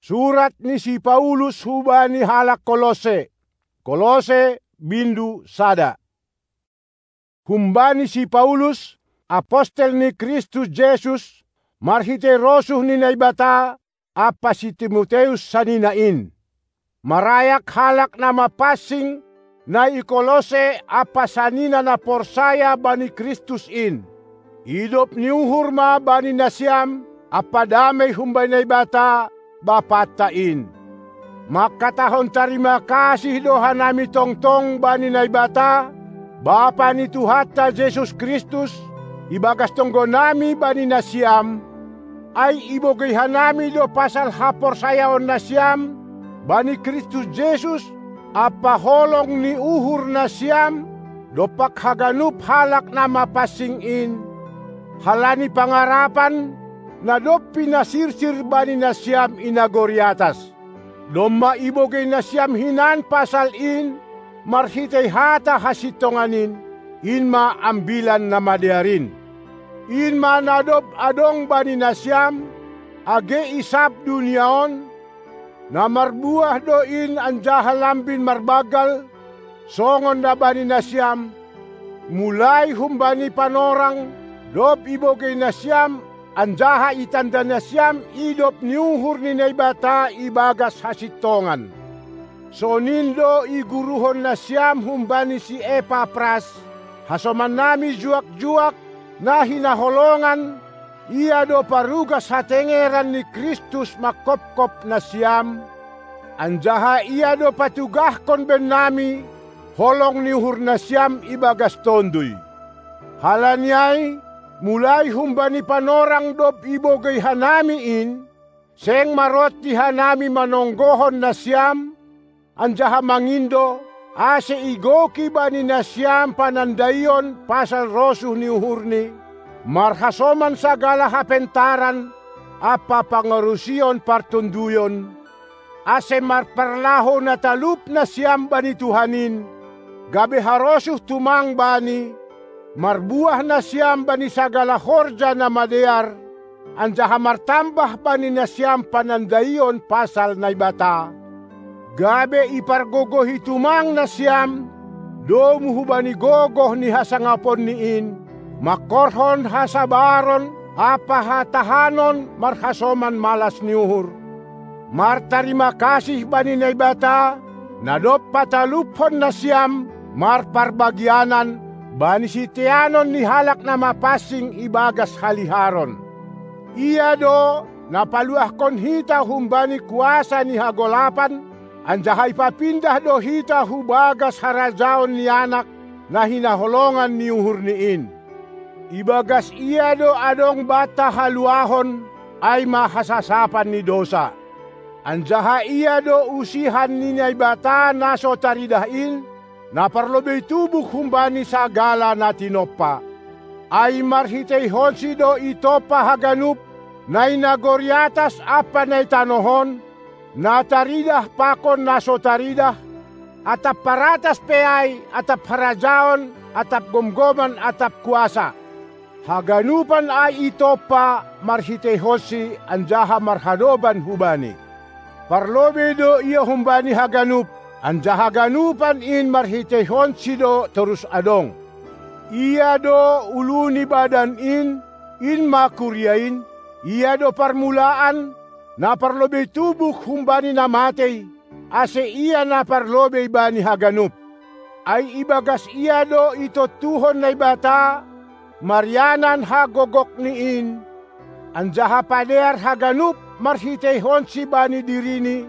Surat ni si Paulus hubani halak Kolose. Kolose bindu sada. Humbani si Paulus, apostel ni Kristus Jesus, marhite rosuh ni naibata, apa si Timoteus saninain. Marayak halak na mapasing na ikolose apa sanina na porsaya bani Kristus in. Idop ni uhurma bani nasyam, apa damay humbay naibata, bapatain. Makatahon tarima kasih doha nami tongtong bani naibata, Bapa ni Tuhata Jesus Kristus, ibagas tonggo nami bani nasyam, ay ibogay hanami do pasal hapor sayaon nasyam, bani Kristus Jesus, apa holong ni uhur nasyam, do paghaganup halak na mapasing in, halani pangarapan, na do pinasirsir bani nasyam inagoriatas. Do maibogay nasyam hinan pasal in, marhitay hata hasitonganin, inma ambilan na madiarin. Inma nadob adong bani nasyam, age isap duniaon, na marbuah doin anjaha lambin marbagal, songon na bani nasyam, mulai humbani panorang, dob ibogay nasyam, anjaha itanda nasyam, idop niuhur ni naibata ibagas hasitongan. So nindo iguruhon na siyam humbani si Epapras, hasoman nami juak-juak na hinaholongan, iya do parugas hatengeran ni Kristus makopkop na siyam, anjaha iya do patugahkon ben nami, holong ni uhur na siyam ibagas tondoy. Halanyay, mulay humbani panorang dob ibogay hanami in, seng marot di hanami manonggohon na siyam, anjaha mangindo, ase igoki bani nasyam panandayon pasal rosuh ni uhurni, marhasoman sagala hapentaran, apa pangarusion partunduyon, ase marparlaho na talup na siyam bani Tuhanin, gabi harosuh tumang bani, marbuah na siyam bani sagala horja na madear, anjaha martambah bani nasyam panandayon pasal naibata. Gabe ipargogoh hitumang na siyam, do muhubani gogoh ni hasangapon niin, makorhon hasabaron, apa hatahanon marhasoman malas niuhur. Martarima kasih bani naibata, nadop patalupon na siyam, marparbagyanan, bani sitianon ni halak na mapasing ibagas haliharon. Iya do, napaluahkon hita humbani kuasa ni hagolapan, anjaha ipapindah do hita hubagas harajaon ni anak na hinaholongan ni uhur niin. Ibagas iya do adong bata haluahon ay mahasasapan ni dosa. Anjaha iya do usihan ni naibata na so taridahin, na parlobay tubuk humbani sagala na tinoppa. Ay marhitay honsi do itopa haganup, na inagoriatas apa na itanohon, nataridah pakon nasotaridah, atap paratas peay, atap harajaon, atap gomgoman, atap kuasa. Haganupan ay ito pa marhite hosi anjaha marhadoban hubani. Parlobe do iya humbani haganup, anjaha ganupan in marhite honsi do terus adong. Iya do uluni badan in makuryain, iya do parmulaan, naparlobay tubuk humbani na matay, ase iya naparlobay bani haganup. Ay ibagas iya do itotuhon na ibata, maryanan hagogok niin, anjaha pader haganup marhitay honsi bani dirini,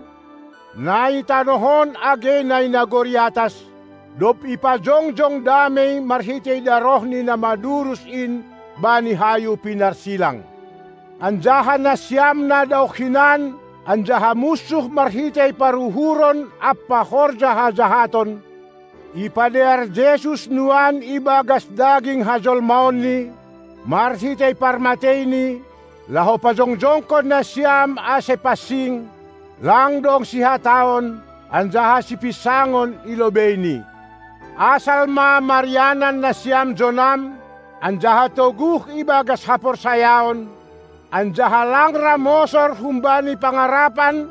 naitanohon age na inagoriatas, dop ipajongjong damay marhitay darohni na madurus in bani hayu pinarsilang. Anjaha na siyam na daw kinan, anjaha musuh marhitay paruhuron apa horja hajahaton. Ipader Jesus nuan ibagas daging hajolmaon ni, marhitay parmatay ni, laho pajongjongkon na siyam ase pasing, langdong sihataon, anjaha si pisangon ilobay ni. Asal ma maryanan na siyam jonam, anjaha toguh ibagas hapor sayaon, anjaha lang ramosor humbani pangarapan,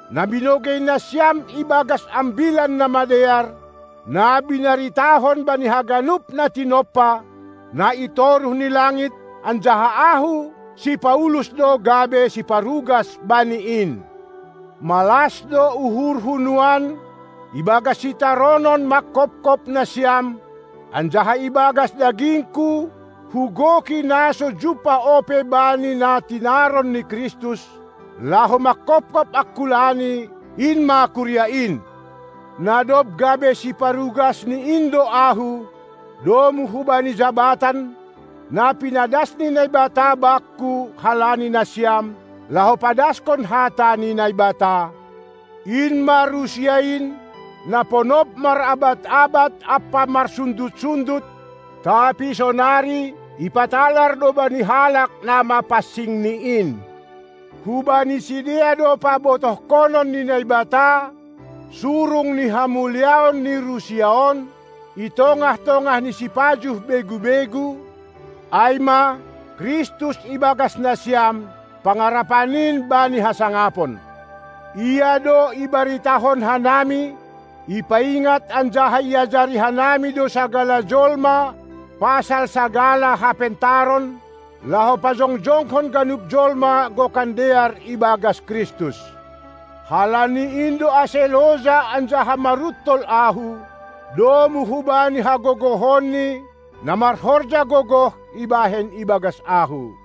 na binogay na siyam ibagas ambilan na madeyar, na binaritahon ba ni haganup na tinopa, na itoruh ni langit, anjahaahu si Paulus do gabe si parugas baniin. Malas do uhur hunuan, ibagas si taronon makopkop na siyam, anjaha ibagas dagingku, hugoki naso jupa ope bani na tinaron ni Kristus, laho makopkop akulani in makuryain. Nadob gabe si parugas ni indo ahu, domu hubani jabatan, na pinadas ni naibata bakku halani na siyam, laho padaskon hata ni naibata. In marusyain, na ponop marabat-abat apa marsundut-sundut, tapi sonari ipatalar do bani halak na mapasing niin. Hubani sidia do pabotoh konon ni naibata, surung ni hamulyaon ni Rusiaon, itongah-tongah ni sipajuh begu-begu, ayma Kristus ibagas na siyam, pangarapanin bani hasangapon. Iya do ibaritahon hanami, ipaingat anjaha iajari hanami do sagala jolma, pasal sagala hapentaron, laho pajongjongkon ganup jolma gokandear ibagas Kristus. Halani indo aseloza anjaha marutol ahu, domu hubani hagogohoni, na marhorja gogoh ibahen ibagas ahu.